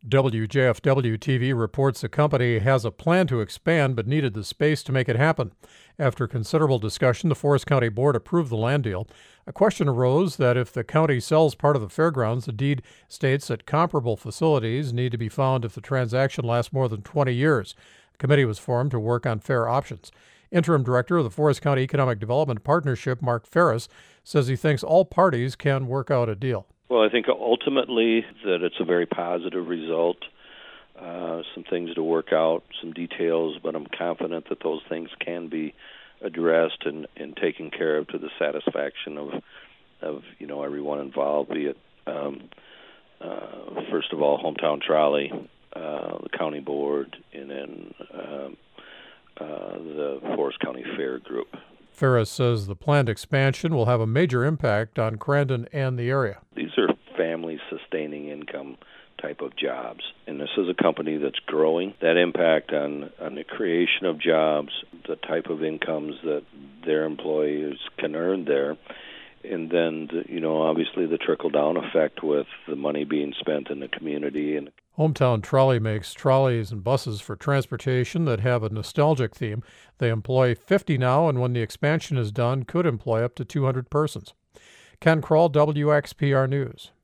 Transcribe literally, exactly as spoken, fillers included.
W J F W T V reports the company has a plan to expand but needed the space to make it happen. After considerable discussion, the Forest County Board approved the land deal. A question arose that if the county sells part of the fairgrounds, the deed states that comparable facilities need to be found if the transaction lasts more than twenty years. A committee was formed to work on fair options. Interim Director of the Forest County Economic Development Partnership, Mark Ferris, says he thinks all parties can work out a deal. Well, I think ultimately that it's a very positive result. Uh, some things to work out, some details, but I'm confident that those things can be addressed and, and taken care of to the satisfaction of, of you know, everyone involved, be it, um, uh, first of all, Hometown Trolley, uh, the county board, and then um, uh, the Forest County Fair Group. Ferris says the planned expansion will have a major impact on Crandon and the area. These are family-sustaining income type of jobs, and this is a company that's growing. That impact on, on the creation of jobs, the type of incomes that their employees can earn there, and then, the, you know, obviously the trickle-down effect with the money being spent in the community. And Hometown Trolley makes trolleys and buses for transportation that have a nostalgic theme. They employ fifty now, and when the expansion is done, could employ up to two hundred persons. Ken Kroll, W X P R News.